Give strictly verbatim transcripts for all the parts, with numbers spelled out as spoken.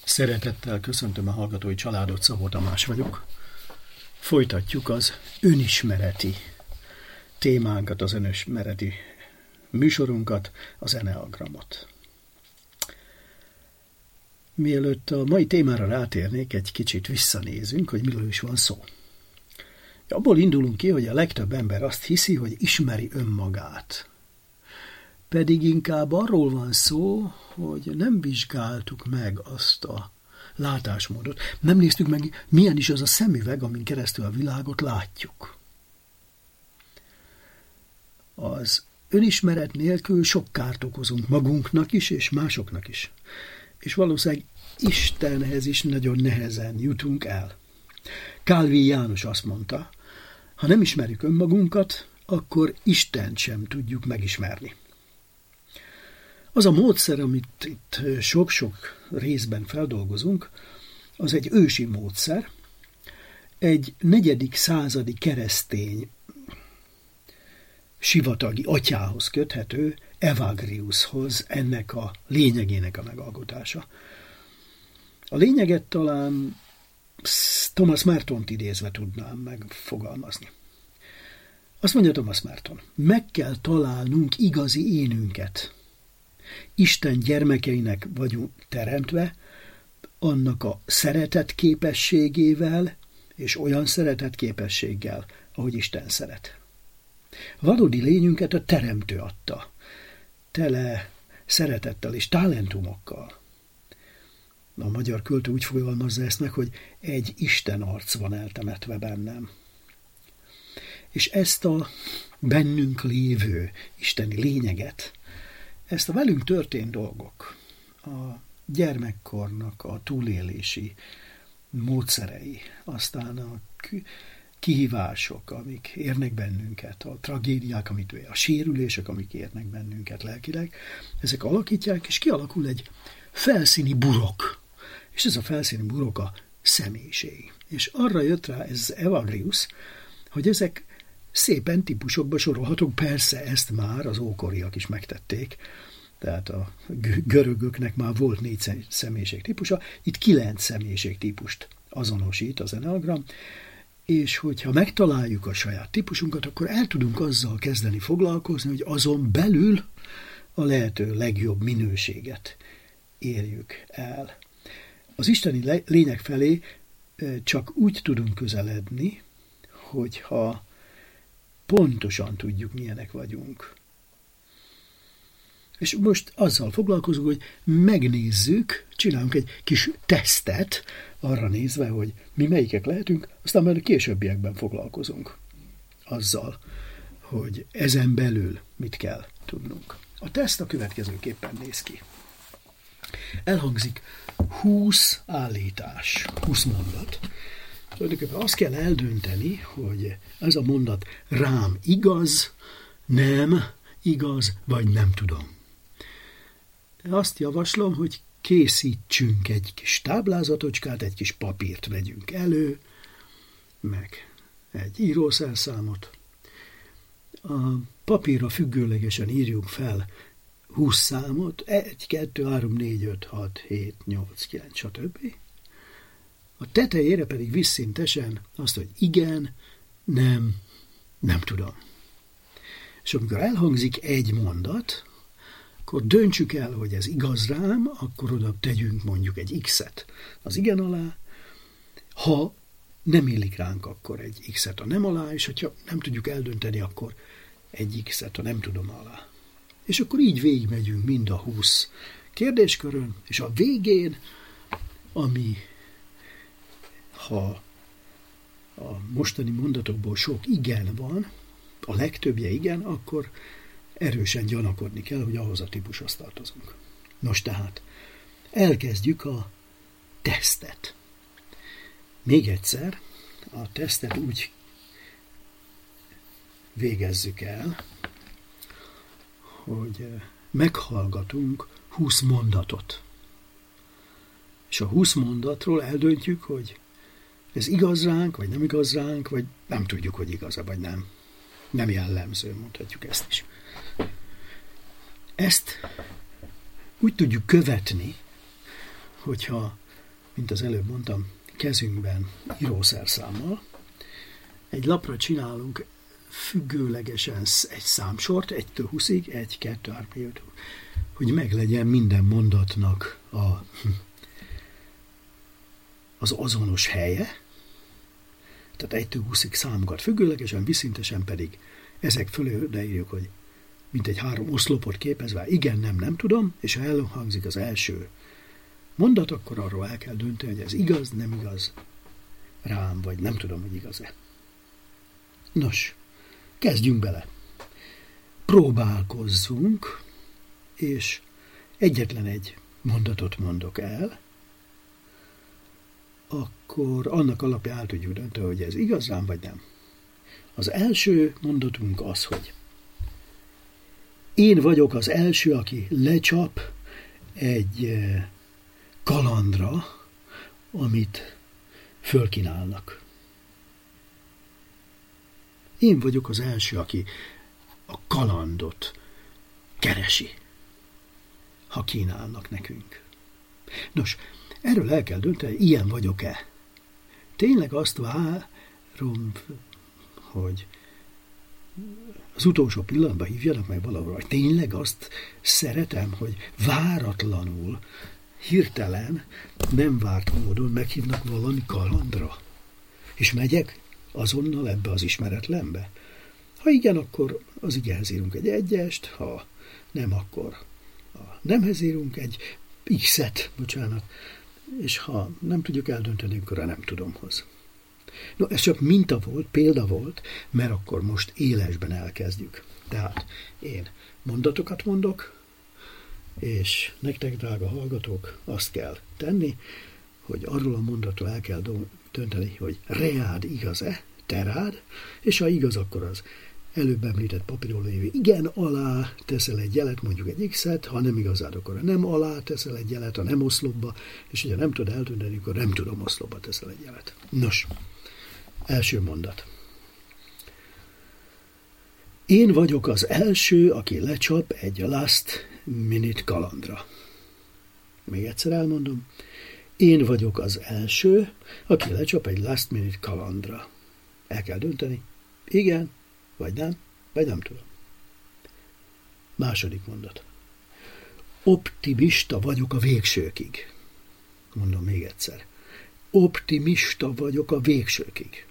Szeretettel köszöntöm a hallgatói családot, Szabó Tamás vagyok. Folytatjuk az önismereti témánkat, az önismereti műsorunkat, az eneagramot. Mielőtt a mai témára rátérnék, egy kicsit visszanézünk, hogy miről is van szó. Abból indulunk ki, hogy a legtöbb ember azt hiszi, hogy ismeri önmagát. Pedig inkább arról van szó, hogy nem vizsgáltuk meg azt a látásmódot. Nem néztük meg, milyen is az a szemüveg, amin keresztül a világot látjuk. Az önismeret nélkül sok kárt okozunk magunknak is, és másoknak is. És valószínűleg Istenhez is nagyon nehezen jutunk el. Kálvin János azt mondta, ha nem ismerjük önmagunkat, akkor Istent sem tudjuk megismerni. Az a módszer, amit itt sok-sok részben feldolgozunk, az egy ősi módszer, egy negyedik századi keresztény sivatagi atyához köthető, Evagriushoz, ennek a lényegének a megalkotása. A lényeget talán Thomas Mertont idézve tudnám megfogalmazni. Azt mondja Thomas Merton, meg kell találnunk igazi énünket. Isten gyermekeinek vagyunk teremtve, annak a szeretet képességével, és olyan szeretet képességgel, ahogy Isten szeret. Valódi lényünket a teremtő adta, tele szeretettel és talentumokkal. A magyar költő úgy fogalmazza ezt meg, hogy egy Isten arc van eltemetve bennem. És ezt a bennünk lévő isteni lényeget, ezt a velünk történt dolgok, a gyermekkornak a túlélési módszerei, aztán a kihívások, amik érnek bennünket, a tragédiák, amit, a sérülések, amik érnek bennünket lelkileg, ezek alakítják, és kialakul egy felszíni burok. És ez a felszíni burok a személyiség. És arra jött rá ez Evagrius, hogy ezek szépen típusokba sorolhatók, persze ezt már az ókoriak is megtették, tehát a görögöknek már volt négy személyiségtípusa, itt kilenc személyiségtípust azonosít az eneagram, és hogyha megtaláljuk a saját típusunkat, akkor el tudunk azzal kezdeni foglalkozni, hogy azon belül a lehető legjobb minőséget érjük el. Az isteni lények felé csak úgy tudunk közeledni, hogyha pontosan tudjuk, milyenek vagyunk. És most azzal foglalkozunk, hogy megnézzük, csinálunk egy kis tesztet, arra nézve, hogy mi melyikek lehetünk, aztán majd a későbbiekben foglalkozunk azzal, hogy ezen belül mit kell tudnunk. A teszt a következőképpen néz ki. Elhangzik húsz állítás, húsz mondat. Tulajdonképpen azt kell eldönteni, hogy ez a mondat rám igaz, nem igaz, vagy nem tudom. Azt javaslom, hogy készítsünk egy kis táblázatocskát, egy kis papírt vegyünk elő, meg egy írószerszámot. A papírra függőlegesen írjunk fel húsz számot, egy, kettő, három, négy, öt, hat, hét, nyolc, kilenc, stb. A tetejére pedig visszintesen azt, hogy igen, nem, nem tudom. És amikor elhangzik egy mondat, akkor döntsük el, hogy ez igaz rám, akkor oda tegyünk mondjuk egy X-et az igen alá. Ha nem illik ránk, akkor egy X-et a nem alá, és ha nem tudjuk eldönteni, akkor egy X-et a nem tudom alá. És akkor így végigmegyünk mind a húsz kérdéskörön, és a végén, ami, ha a mostani mondatokból sok igen van, a legtöbbje igen, akkor erősen gyanakodni kell, hogy ahhoz a típushoz tartozunk. Nos tehát, elkezdjük a tesztet. Még egyszer, a tesztet úgy végezzük el, hogy meghallgatunk húsz mondatot. És a húsz mondatról eldöntjük, hogy ez igaz ránk, vagy nem igaz ránk, vagy nem tudjuk, hogy igaz-e, vagy nem. Nem jellemző, mondhatjuk ezt is. Ezt úgy tudjuk követni, hogyha mint az előbb mondtam, kezünkben írószerszámmal. Egy lapra csinálunk függőlegesen egy számsort, egytől húszig, egy, kettő, három, öt, hogy meglegyen minden mondatnak a, az azonos helye, tehát egytől húszig számokat függőlegesen, viszintesen pedig ezek fölé odaírjuk, hogy mint egy három oszlopot képezve, igen, nem, nem tudom, és ha elhangzik az első mondat, akkor arról el kell dönteni, hogy ez igaz, nem igaz rám, vagy nem tudom, hogy igaz-e. Nos, kezdjünk bele. Próbálkozzunk, és egyetlen egy mondatot mondok el, akkor annak alapján el tudjuk dönteni, hogy ez igaz rám, vagy nem. Az első mondatunk az, hogy én vagyok az első, aki lecsap egy kalandra, amit fölkínálnak. Én vagyok az első, aki a kalandot keresi, ha kínálnak nekünk. Nos, erről el kell dönteni, ilyen vagyok-e. Tényleg azt várom, hogy az utolsó pillanatban hívjanak meg valahol, hogy tényleg azt szeretem, hogy váratlanul, hirtelen, nem várt módon meghívnak valami kalandra. És megyek azonnal ebbe az ismeretlenbe. Ha igen, akkor az igenhez írunk egy egyest, ha nem, akkor a nemhez írunk egy x-et, bocsánat, és ha nem tudjuk eldönteni, akkor a nem tudomhoz. No, ez csak minta volt, példa volt, mert akkor most élesben elkezdjük. Tehát én mondatokat mondok, és nektek, drága hallgatók, azt kell tenni, hogy arról a mondatról el kell dönteni, hogy reád igaz-e, te rád, és ha igaz, akkor az előbb említett papíron lévő igen alá teszel egy jelet, mondjuk egy x-et, ha nem igazád, akkor a nem alá teszel egy jelet, a nem oszlopba, és hogyha nem tudod eldönteni, akkor nem tudom oszlopba teszel egy jelet. Nos, első mondat. Én vagyok az első, aki lecsap egy last minute kalandra. Még egyszer elmondom. Én vagyok az első, aki lecsap egy last minute kalandra. El kell dönteni. Igen, vagy nem, vagy nem tudom. Második mondat. Optimista vagyok a végsőkig. Mondom még egyszer. Optimista vagyok a végsőkig.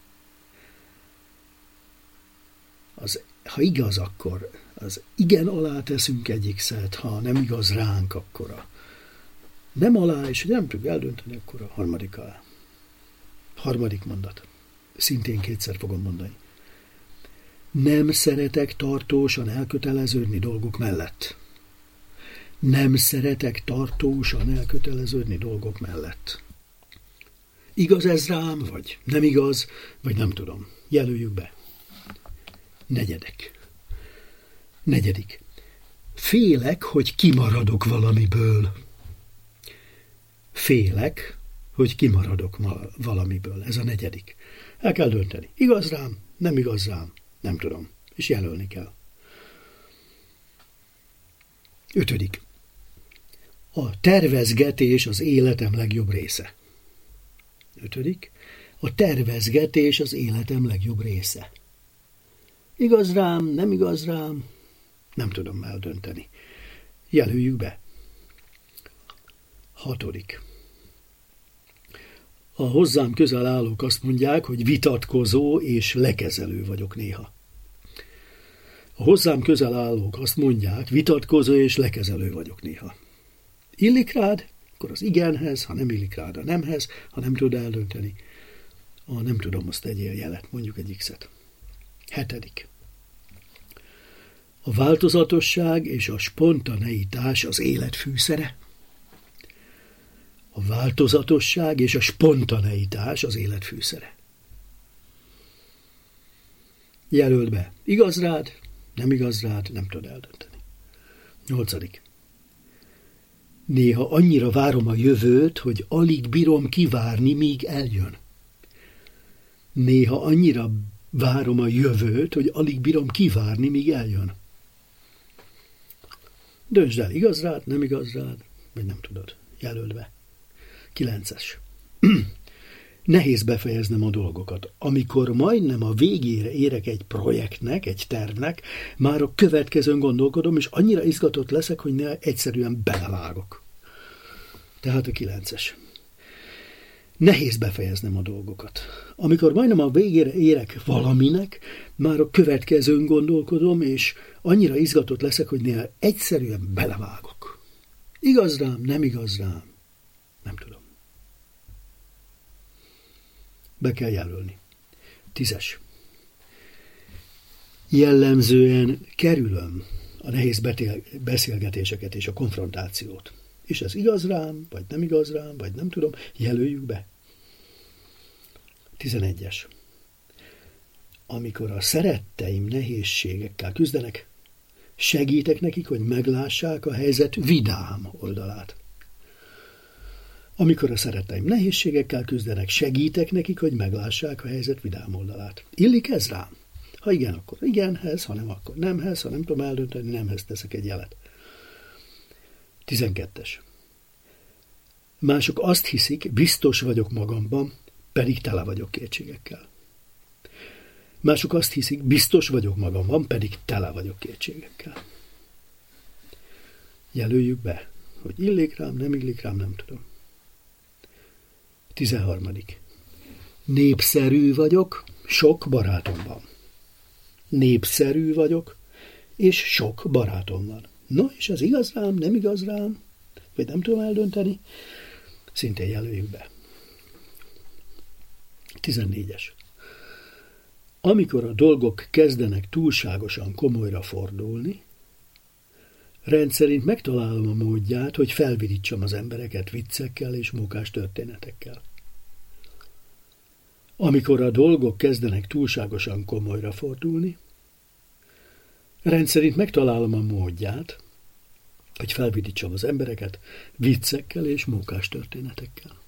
Az, ha igaz, akkor az igen alá teszünk egy x-et, ha nem igaz ránk, akkor a nem alá, és ha nem tudjuk eldönteni, akkor a harmadik alá. Harmadik mondat. Szintén kétszer fogom mondani. Nem szeretek tartósan elköteleződni dolgok mellett. Nem szeretek tartósan elköteleződni dolgok mellett. Igaz ez rám, vagy nem igaz, vagy nem tudom. Jelöljük be. Negyedek. Negyedik. Félek, hogy kimaradok valamiből. Félek, hogy kimaradok valamiből. Ez a negyedik. El kell dönteni. Igaz rám, nem igaz rám, nem tudom. És jelölni kell. Ötödik. A tervezgetés az életem legjobb része. Ötödik. A tervezgetés az életem legjobb része. Igaz rám, nem igaz rám, nem tudom eldönteni. Jelöljük be. Hatodik. A hozzám közel állók azt mondják, hogy vitatkozó és lekezelő vagyok néha. A hozzám közel állók azt mondják, vitatkozó és lekezelő vagyok néha. Illik rád, akkor az igenhez, ha nem illik rád a nemhez, ha nem tudod eldönteni, a nem tudom, azt tegyél jelet, mondjuk egy x-et. Hetedik. A változatosság és a spontaneitás az élet fűszere. A változatosság és a spontaneitás az élet fűszere. Jelöld be. Igaz rád, nem igaz rád, nem tudod eldönteni. Nyolcadik. Néha annyira várom a jövőt, hogy alig bírom kivárni, míg eljön. Néha annyira várom a jövőt, hogy alig bírom kivárni, míg eljön. Döntsd el, igaz rád, nem igaz rád, vagy nem tudod. Jelöld be. kilences. Nehéz befejeznem a dolgokat. Amikor majdnem a végére érek egy projektnek, egy tervnek, már a következőn gondolkodom, és annyira izgatott leszek, hogy ne egyszerűen belevágok. Tehát a kilences. Nehéz befejeznem a dolgokat. Amikor majdnem a végére érek valaminek, már a következőn gondolkodom, és annyira izgatott leszek, hogy néha egyszerűen belevágok. Igaz rám, nem igaz rám? Nem tudom. Be kell jelölni. Tízes. Jellemzően kerülöm a nehéz beszélgetéseket és a konfrontációt. És ez igaz rám, vagy nem igaz rám, vagy nem tudom, jelöljük be. tizenegyes. Amikor a szeretteim nehézségekkel küzdenek, segítek nekik, hogy meglássák a helyzet vidám oldalát. Amikor a szeretteim nehézségekkel küzdenek, segítek nekik, hogy meglássák a helyzet vidám oldalát. Illik ez rám? Ha igen, akkor igenhez, ha nem, akkor nemhez, ha nem tudom eldönteni, nemhez teszek egy jelet. tizenkettes. Mások azt hiszik, biztos vagyok magamban, pedig tele vagyok kétségekkel. Mások azt hiszik, biztos vagyok magamban, pedig tele vagyok kétségekkel. Jelöljük be, hogy illik rám, nem illik rám, nem tudom. tizenharmadik. Népszerű vagyok, sok barátom van. Népszerű vagyok, és sok barátom van. No, és ez igaz rám, nem igaz rám, vagy nem tudom eldönteni, szintén jelöljük be. tizennégyes. Amikor a dolgok kezdenek túlságosan komolyra fordulni, rendszerint megtalálom a módját, hogy felvirítsam az embereket viccekkel és mókás történetekkel. Amikor a dolgok kezdenek túlságosan komolyra fordulni, rendszerint megtalálom a módját, hogy felvidítsam az embereket viccekkel és mókás történetekkel.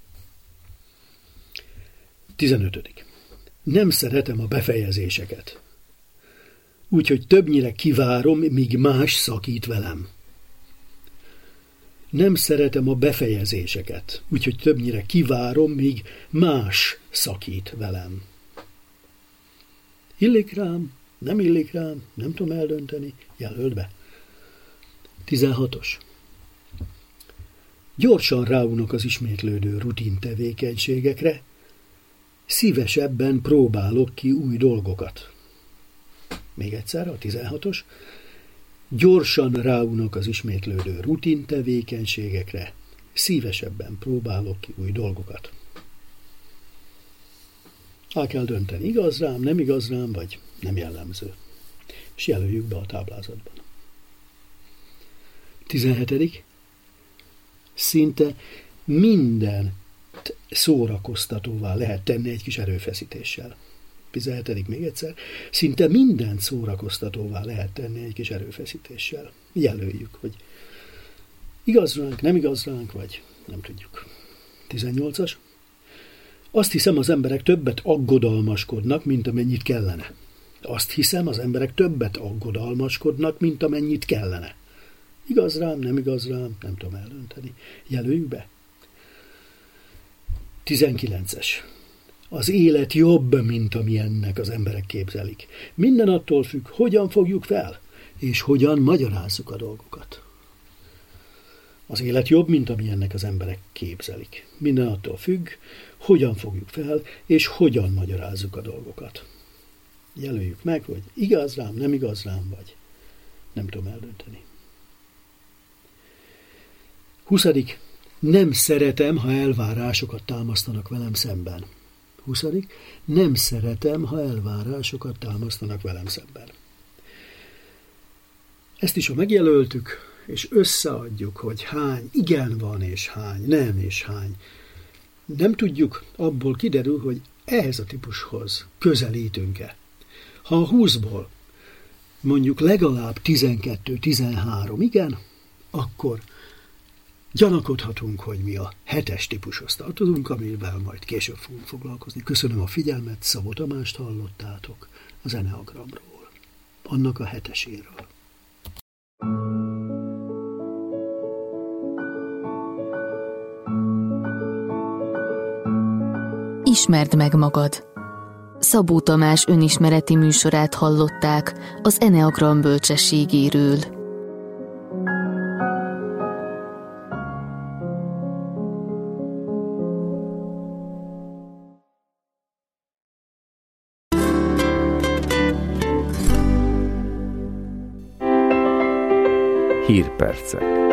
tizenötödik. Nem szeretem a befejezéseket. Úgyhogy többnyire kivárom, míg más szakít velem. Nem szeretem a befejezéseket, úgyhogy többnyire kivárom, míg más szakít velem. Illik rám, nem illik rám, nem tudom eldönteni, jelöld be. tizenhatos. Gyorsan ráunok az ismétlődő rutin tevékenységekre, szívesebben próbálok ki új dolgokat. Még egyszer a tizenhatos. Gyorsan ráunok az ismétlődő rutin tevékenységekre, szívesebben próbálok ki új dolgokat. El kell dönteni, igaz rám, nem igaz rám, vagy nem jellemző. És jelöljük be a táblázatban. tizenhetedik. Szinte minden szórakoztatóvá lehet tenni egy kis erőfeszítéssel. tizenhetedik még egyszer. Szinte mindent szórakoztatóvá lehet tenni egy kis erőfeszítéssel. Jelöljük, hogy igaz ránk, nem igaz ránk, vagy nem tudjuk. tizennyolcas. Azt hiszem, az emberek többet aggodalmaskodnak, mint amennyit kellene. Azt hiszem, az emberek többet aggodalmaskodnak, mint amennyit kellene. Igaz rám, nem igaz rám, nem tudom eldönteni. Jelöljük be. tizenkilences. Az élet jobb, mint amilyennek az emberek képzelik. Minden attól függ, hogyan fogjuk fel, és hogyan magyarázzuk a dolgokat. Az élet jobb, mint amilyennek az emberek képzelik. Minden attól függ, hogyan fogjuk fel, és hogyan magyarázzuk a dolgokat. Jelöljük meg, hogy igaz rám, nem igaz rám, vagy nem tudom eldönteni. huszadik. Nem szeretem, ha elvárásokat támasztanak velem szemben. huszadik. Nem szeretem, ha elvárásokat támasztanak velem szemben. Ezt is, ha megjelöltük, és összeadjuk, hogy hány igen van, és hány nem, és hány nem tudjuk, abból kiderül, hogy ehhez a típushoz közelítünk-e. Ha a húszból mondjuk legalább tizenkettő, tizenhárom igen, akkor gyanakodhatunk, hogy mi a hetes típushoz tartozunk, amivel majd később fogunk foglalkozni. Köszönöm a figyelmet, Szabó Tamást hallottátok az Eneagramról, annak a heteséről. Ismerd meg magad. Szabó Tamás önismereti műsorát hallották az Eneagram bölcsességéről. Hírpercek.